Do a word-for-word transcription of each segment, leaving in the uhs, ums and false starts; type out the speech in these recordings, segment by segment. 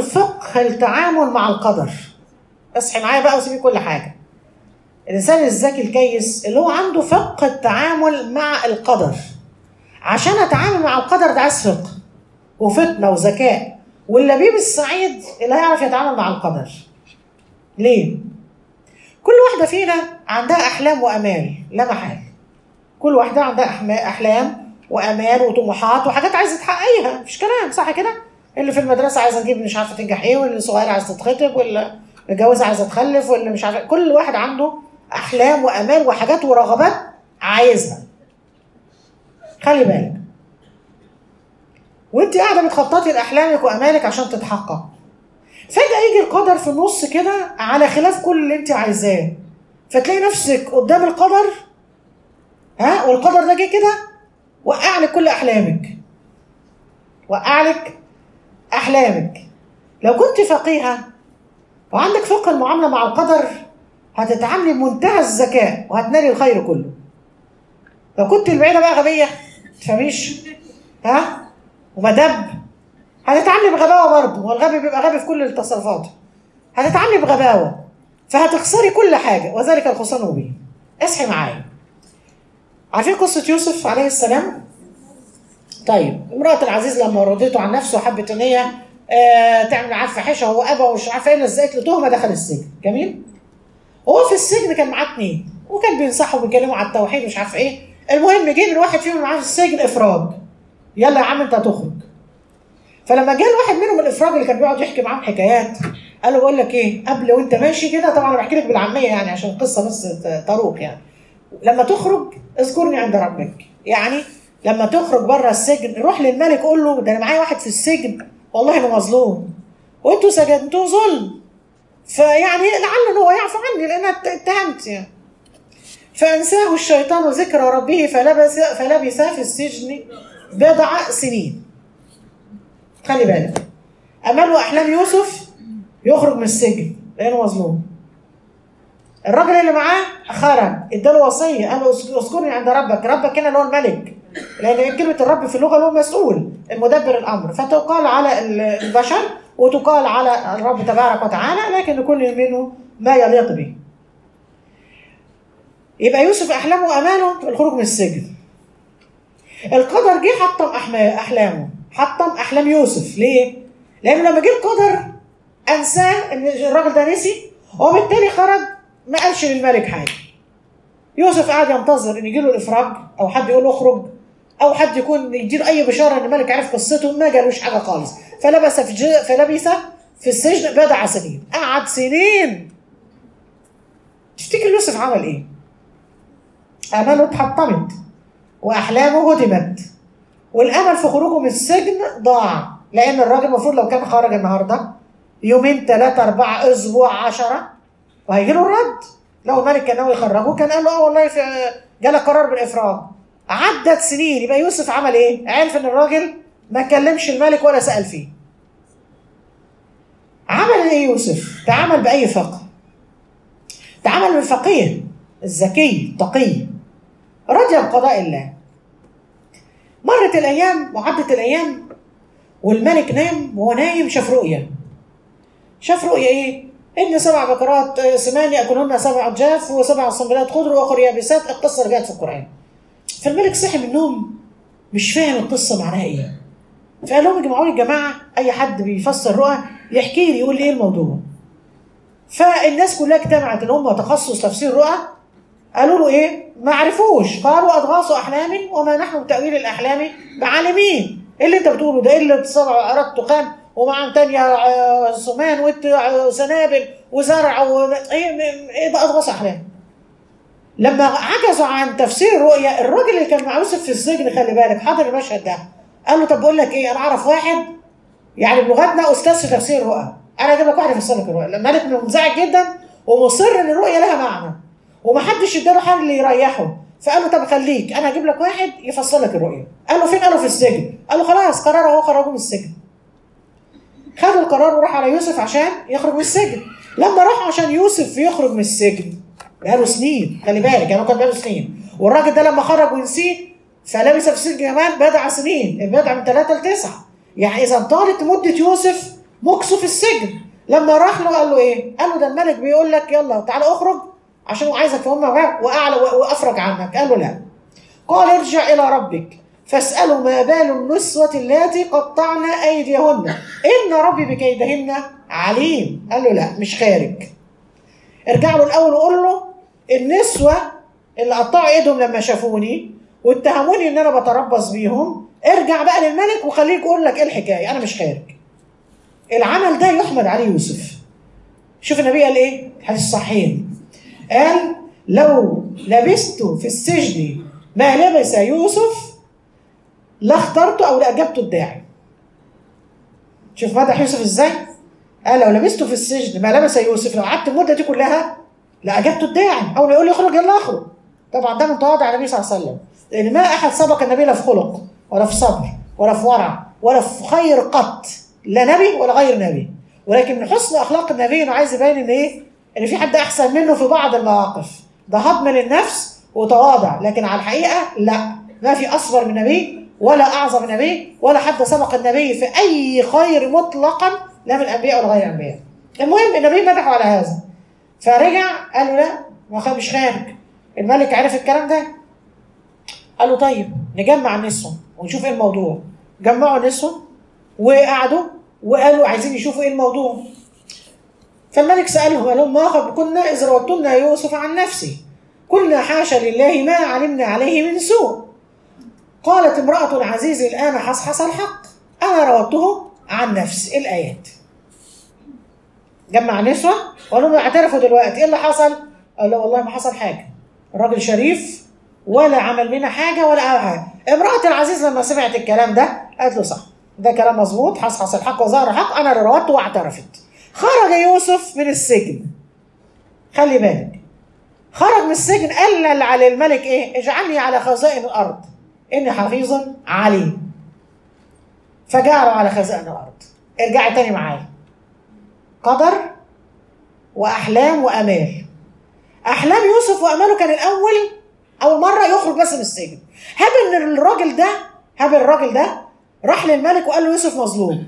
فقه التعامل مع القدر. اصحي معايا بقى وسيبي كل حاجة. الإنسان الذكي الكيس اللي هو عنده فقه التعامل مع القدر. عشان أتعامل مع القدر ده عايز فقه وفتنة وذكاء، واللبيب السعيد اللي هيعرف يتعامل مع القدر. ليه؟ كل واحدة فينا عندها أحلام وأمال لا محال. كل واحدة عندها أحلام وأمال وطموحات وحاجات عايزة تحققيها، مفيش كلام، صح كده؟ اللي في المدرسة عايزة تجيب مش عارفة تنجح إيه، واللي صغيرة عايزة تتخطب، واللي متجوزة عايزة تخلف، واللي مش عارفة. كل واحد عنده أحلام وأمال وحاجات ورغبات عايزها. خلي بالك وانت قاعدة بتخططي لأحلامك وأمالك عشان تتحقق، فجأة يجي القدر في النص كده على خلاف كل اللي انت عايزاه، فتلاقي نفسك قدام القدر، ها، والقدر ده جه كده وقع لك كل أحلامك. وقع لك أحلامك. لو كنت فقيهة وعندك فقه المعاملة مع القدر هتتعاملي بمنتهى الذكاء وهتنالي الخير كله. لو كنت البعيدة بقى غبية تفهميش، ها، ومدب، هتتعاملي بغباوة برضه، والغبي بيبقى غبي في كل التصرفات. هتتعاملي بغباوة فهتخسري كل حاجة، وذلك الخسران مبين. اصحي معايا. عارفين قصة يوسف عليه السلام؟ طيب، امرأة العزيز لما رضيته عن نفسه وحبت ان هي آه تعمل عارفة فاحشة، هو أبى ومش عارفة ايه، نزلت له تهمة، دخل السجن. جميل؟ وهو في السجن كان معاه اتنين، وكان بينصحوا وبيتكلموا على التوحيد ومش عارفة ايه. المهم جه من واحد فيهم معاه في السجن إفراج. يلا يا عم أنت هتخرج. فلما جه الواحد منهم الإفراج اللي كان بيقعد يحكي معاهم حكايات، قال له بقول لك ايه، قبل وانت ماشي كده، طبعا انا بحكي لك بالعاميه يعني عشان القصه بس تروق يعني، لما تخرج اذكرني عند ربك. يعني لما تخرج بره السجن روح للملك قول له ده انا معايا واحد في السجن والله انه مظلوم وانتوا سجنتوه ظلم، فيعني لعل هو يعفو عني لان اتهمت يعني. فانساه الشيطان ذكر ربه فلبث فلبث في السجن بضع سنين. خلي بالك، امال واحلام يوسف يخرج من السجن لانه مظلوم. الراجل اللي معاه خرج اداله وصيه، قال له اذكرني عند ربك. ربك هنا اللي هو الملك، لان كلمه الرب في اللغه اللي هو مسؤول المدبر الامر، فتقال على البشر وتقال على الرب تبارك وتعالى، لكن لكل منه ما يليق به. يبقى يوسف احلامه واماله الخروج من السجن. القدر جه حطم احلامه، حطم احلام يوسف. ليه؟ لانه لما جه القدر انساه ان الراجل ده نسي، وبالتالي خرج ما قالش للملك حاجه. يوسف قاعد ينتظر ان يجيله الافراج او حد يقول له اخرج، او حد يكون يديله اي بشاره ان الملك عرف قصته، ما جالوش حاجه خالص. فلبث في فلبث في السجن بضع سنين، قعد سنين. تفتكر يوسف عمل ايه؟ اماله اتحطمت واحلامه هدمت، والامل في خروجه من السجن ضاع، لان الراجل المفروض لو كان خرج النهارده يومين ثلاثه اربعه اسبوع عشره وهيجي له الرد. لو الملك كان ناوي يخرجه كان قال له اه والله جالك قرار بالافراج. عدت سنين، يبقى يوسف عمل ايه؟ عرف ان الراجل ما كلمش الملك ولا سال فيه. عمل ايه يوسف؟ تعامل باي فقه. تعامل من فقيه الذكي التقي رجا بقضاء الله. مرت الايام وعدت الايام والملك نام، وهو نايم شاف رؤيه. شاف رؤيه ايه؟ ان سبع بقرات سمان ياكلهن سبع عجاف وسبع سنبلات خضر واخر يابسات. القصه رجعت في القران. فالملك صحي من النوم مش فاهم القصه معناها ايه، فقال لهم اجمعوا لي يا جماعه اي حد بيفسر رؤى يحكي لي يقول لي ايه الموضوع. فالناس كلها اجتمعت ان هم تخصص تفسير رؤى. قالوا له ايه؟ ما عرفوش. قالوا اضغاث احلام وما نحن بتاويل الاحلام بعالمين. ايه اللي انت بتقوله ده؟ ايه اللي سبع عرات تخان ومعهم تانية سمان وسنابل وزرع و... ايه ايه ده اضغاث احلام؟ لما عجزوا عن تفسير الرؤيا، الراجل اللي كان مع يوسف في السجن خلي بالك حاضر المشهد ده، قال له طب بقول لك ايه، انا اعرف واحد يعني بلغتنا استاذ في تفسير الرؤى، انا اجيب لك واحد يفسر لك الرؤيا. الملك منزعج جدا ومصر ان الرؤيا لها معنى ومحدش اداله حاجه اللي يريحه، فقال له طب خليك انا هجيب لك واحد يفسر لك الرؤيا. قال له فين؟ قال له في السجن. قال له خلاص قرار اهو، خرجوا من السجن. خدوا القرار وراح على يوسف عشان يخرج من السجن. لما راح عشان يوسف يخرج من السجن بقاله سنين، خلي بالك يعني كان بقاله سنين، والراجل ده لما خرج ونسيه فلبث في السجن كمان بضع سنين، البضع من ثلاثه لتسعه، يعني اذا طالت مده يوسف مكسه في السجن. لما راح له قال له ايه؟ قال له ده الملك بيقول لك يلا تعالى اخرج عشان هو عايزك في امه واعلى وافرج عنك. قال له لا. قال ارجع الى ربك فاساله ما بال النسوة اللاتي قطعن ايديهن ان ربي بكيدهن عليم. قال له لا مش خارج. ارجع له الاول وقول له النسوة اللي قطعوا ايدهم لما شافوني واتهموني ان انا بتربص بيهم، ارجع بقى للملك وخليه يقول لك ايه الحكايه، انا مش خارج. العمل ده يحمد عليه يوسف. شوف النبي قال ايه؟ الحديث الصحيح قال لو لبست في السجن ما لبس يوسف لاخترت او لاجبت الداعي. شوف مدح يوسف ازاي؟ قال لو لبست في السجن ما لبس يوسف، لو قعدت المده دي كلها لاجبت الداعي، او يقول لي اخرج يلا اخرج. طبعا ده من تواضع النبي صلى الله عليه وسلم، لان ما احد سبق النبي لا في خلق ولا في صبر ولا في ورع ولا في خير قط، لا نبي ولا غير نبي. ولكن من حسن اخلاق النبي انه عايز يبين ان ايه؟ ان في حد احسن منه في بعض المواقف. ده هضم للنفس وتواضع، لكن على الحقيقه لا، ما في اصبر من نبي ولا اعظم من نبي ولا حد سبق النبي في اي خير مطلقا، لا من الانبياء ولا غير الانبياء. المهم النبي مدحه على هذا، فرجع قال له لا ما مش خارج. الملك عرف الكلام ده، قال له طيب نجمع النسوة ونشوف ايه الموضوع. جمعوا النسوة وقعدوا وقالوا عايزين يشوفوا ايه الموضوع. فالملك سألهم قال لهم ما خطبكن إذ راودتن يوسف عن نفسه قلنا حاشا لله ما علمنا عليه من سوء. قالت امرأة العزيز الآن حصحص الحق أنا راودته عن نفسي. الآيات جمع النسوة وقالوا لهم اعترفوا دلوقتي ايه اللي حصل؟ قال له والله ما حصل حاجة، الراجل شريف ولا عمل لنا حاجة ولا أي حاجة. امرأة العزيز لما سمعت الكلام ده قالت له صح، ده كلام مظبوط، حصحص الحق وظهر الحق، أنا اللي راودته واعترفت. خرج يوسف من السجن. خلي بالك، خرج من السجن قال على الملك ايه؟ اجعلني على خزائن الأرض إني حفيظ عليم. فجعله على خزائن الأرض. ارجعي تاني معايا. قدر وأحلام وأمال. أحلام يوسف وأماله كان الأول أول مرة يخرج بس من السجن. هاب إن الراجل ده هاب الراجل ده راح للملك وقال له يوسف مظلوم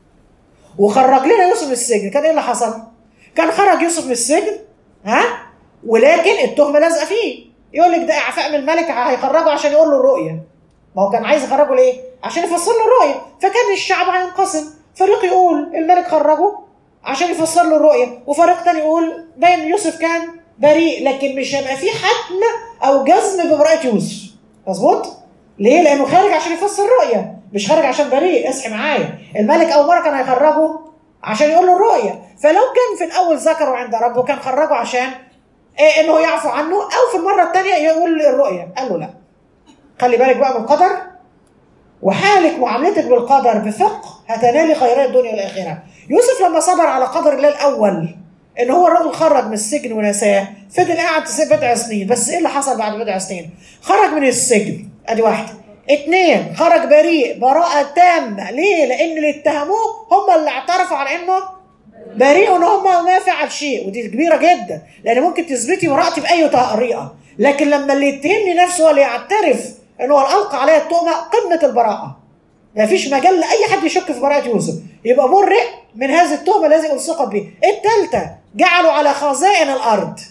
وخرج لنا يوسف من السجن. كان إيه اللي حصل؟ كان خرج يوسف من السجن ها، ولكن التهمة لازقة فيه. يقول لك ده إعفاء من الملك هيخرجه عشان يقول له الرؤية. ما هو كان عايز يخرجه ليه؟ عشان يفسر له الرؤية. فكان الشعب هينقسم، فريق يقول الملك خرجه عشان يفسر له الرؤية، وفريق تاني يقول باين يوسف كان بريء، لكن مش هيبقى فيه حتم او جزم ببراءة يوسف. مظبوط؟ ليه؟ لانه خارج عشان يفسر الرؤية، مش خارج عشان بريء. اصحي معايا، الملك اول مرة كان هيخرجه عشان يقول له الرؤية، فلو كان في الاول ذكره عند ربه كان خرجه عشان إيه؟ انه يعفو عنه، او في المرة الثانية يقول الرؤية. قال له لا، خلي بالك بقى من القدر، وحالك معاملتك بالقدر بفقه هتنالي خيرات الدنيا والاخره. يوسف لما صبر على قدر الله الاول ان هو الراجل خرج من السجن ونساه، فضل قاعد بضع سنين. بس ايه اللي حصل بعد بضع سنين؟ خرج من السجن، ادي واحده. اتنين، خرج بريء براءه تامه. ليه؟ لان اللي اتهموه هم اللي اعترفوا على انه بريء وان هم ما فعل شيء، ودي كبيره جدا، لان ممكن تثبتي براءتي باي طريقه، لكن لما اللي يتهمني نفسه هو اللي يعترف ان هو القى عليا التهمه، قمه البراءه. ما فيش مجال لاي حد يشك في براءه يوسف، يبقى برئ من هذه التهمه التي الصقت به. الثالثه، جعلوا على خزائن الارض.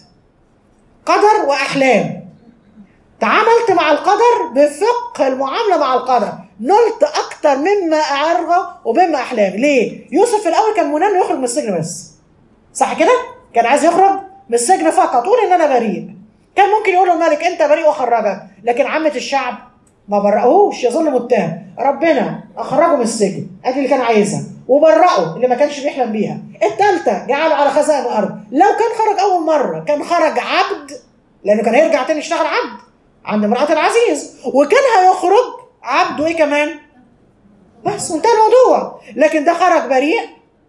قدر واحلام. تعاملت مع القدر بفقه المعامله مع القدر، نلت اكتر مما ارغب ومما احلام. ليه؟ يوسف في الاول كان منان يخرج من السجن بس، صح كده؟ كان عايز يخرج من السجن فقط، قول ان انا بريء. كان ممكن يقول الملك انت بريء واخرجك، لكن عامه الشعب ما برأوهوش، يظل متهم. ربنا اخرجه من السجن، ادي اللي كان عايزها، وبرأه اللي ما كانش بيحلم بيها. الثالثه، جعله على خزائن الارض. لو كان خرج اول مره كان خرج عبد، لانه كان هيرجع تاني يشتغل عبد عند امرأة العزيز، وكان هيخرج عبد وايه كمان؟ بس وانتهى الموضوع. لكن ده خرج بريء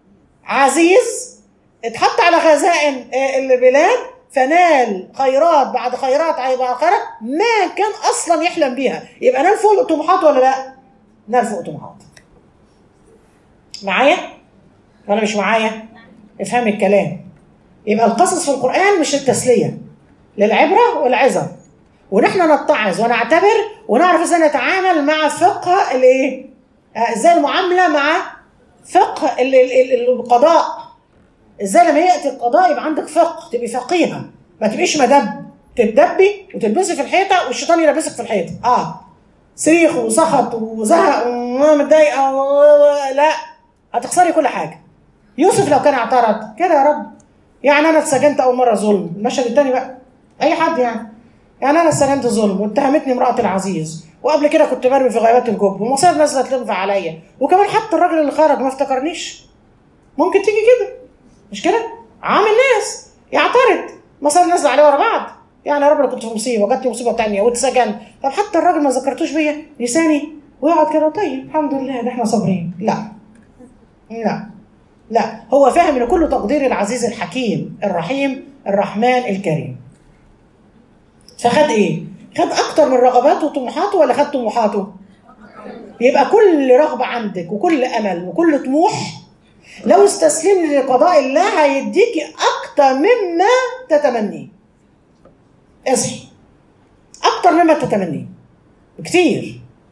عزيز، اتحط على خزائن البلاد، فنال خيرات بعد خيرات بعد خيرات ما كان اصلا يحلم بيها. يبقى نال فوق طموحات ولا لا؟ نال فوق طموحات. معايا ولا مش معايا؟ افهم الكلام. يبقى القصص في القرآن مش للتسلية، للعبرة والعظة، ونحن نتعظ ونعتبر ونعرف ازاي نتعامل مع فقه الايه؟ ازاي المعاملة مع فقه القضاء. ازاي لما ياتي القضاء يبقى عندك فقه، تبقي فقيهه، ما تبقيش مدب تتدبي وتلبسي في الحيطه والشيطان يلبسك في الحيطه. اه صريخ وسخط وزهق ومتضايقه لا، هتخسري كل حاجه. يوسف لو كان اعترض كده يا رب، يعني انا اتسجنت اول مره ظلم، المشهد الثاني بقى اي حد يعني يعني انا اتسجنت ظلم واتهمتني امراه العزيز، وقبل كده كنت برمي في غيبات الجب ومصير نازله تنفع عليا، وكمان حتى الراجل اللي خرج ما افتكرنيش. ممكن تيجي كده مش كده؟ عامل ناس يعترض، مصير نازله عليه ورا بعض، يعني يا رب انا كنت في مصيبه وجاتني مصيبه ثانيه واتسجنت، طب حتى الراجل ما ذكرتوش بيا لساني ويقعد كده طيب الحمد لله ده احنا صابرين. لا لا لا، هو فاهم ان كله تقدير العزيز الحكيم الرحيم الرحمن الكريم. فخد ايه؟ خد اكتر من رغباته وطموحاته ولا خد طموحاته؟ يبقى كل رغبه عندك وكل امل وكل طموح لو استسلمت لقضاء الله هيديكي اكتر مما تتمنيه. اصحي، اكتر مما تتمنيه كتير.